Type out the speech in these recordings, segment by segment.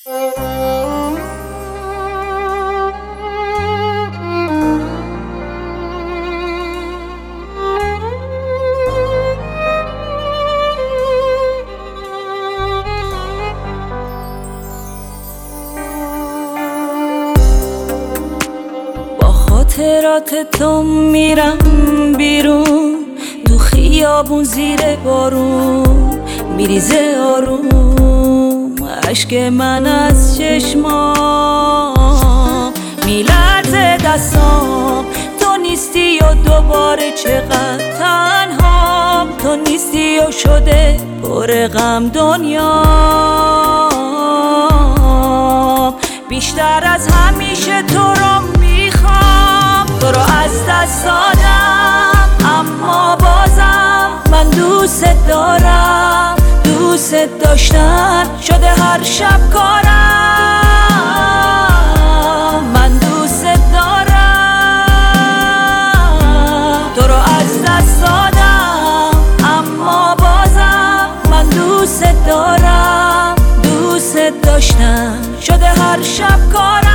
خاطرات تو میرم بیرون، تو خیابون زیر بارون میریزه آروم اشک من از چشمام، میلرزه دستام. تو نیستی و دوباره چقدر تنهام، تو نیستی و شده پر غم دنیام. بیشتر از همیشه تو رو میخوام، تو رو از دست دادم اما بازم من دوست دارم. دوست داشتن شده هر شب کارم، من دوست دارم. تو رو از دست دادم اما بازم من دوست دارم. دوست داشتن شده هر شب کارم،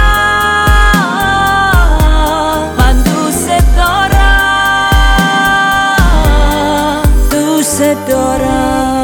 من دوست دارم. دوست دارم.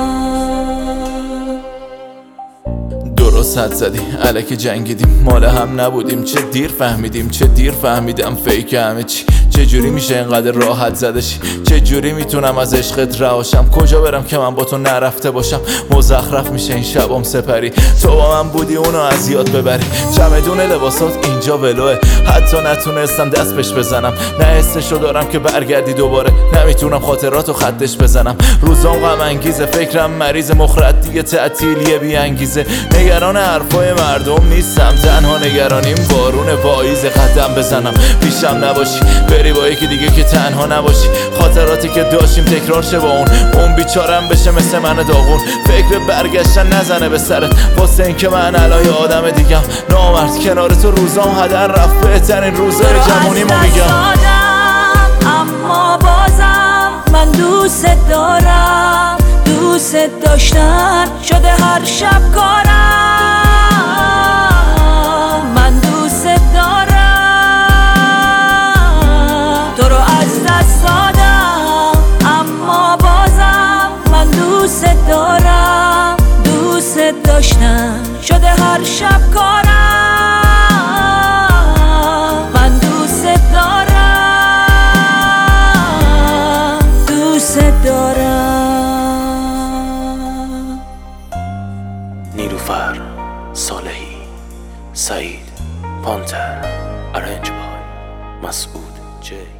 درست حد زدی الکی جنگیدیم، مال هم نبودیم. چه دیر فهمیدیم، چه دیر فهمیدم فیک همه چی. چجوری میشه اینقدر راحت زدشی؟ چجوری میتونم از عشقت رهاشم؟ کجا برم که من با تو نرفته باشم؟ مزخرف میشه این شبام سپری، تو با من بودی اونو از یاد ببری. چمدون لباسات اینجا ولوه، حتی نتونستم دست بهش بزنم. نه حسشو دارم که برگردی دوباره، نمیتونم خاطراتو خطش بزنم. روزام غم انگیزه، فکرم مریض، مخرد دیگه تعطیلیه بی انگیزه. نگران حرفای مردم نیستم، تنها نگرانیم بارون پاییز. قدم بزنم پیشم نباشی، بری با یکی دیگه که تنها نباشی. خاطراتی که داشتیم تکرار شه با اون بیچارم بشه مثل من داغون. فکر برگشتن نزنه به سرت، واسه این که من الان آدم دیگم. نامرد کنار تو روزام هدر رفت، بهترین روزای جوونیمو میگم. اما بازم من دوست دارم. دوست داشتن شده هر شب کارم، من دوست دارم. تو رو از دست دادم اما بازم من دوست دارم. دوست داشتن شده هر شب کارم، من دوست دارم. دوست دارم. نیلوفر صالحی، سعید پانتر، ارنج بای مسعود جی.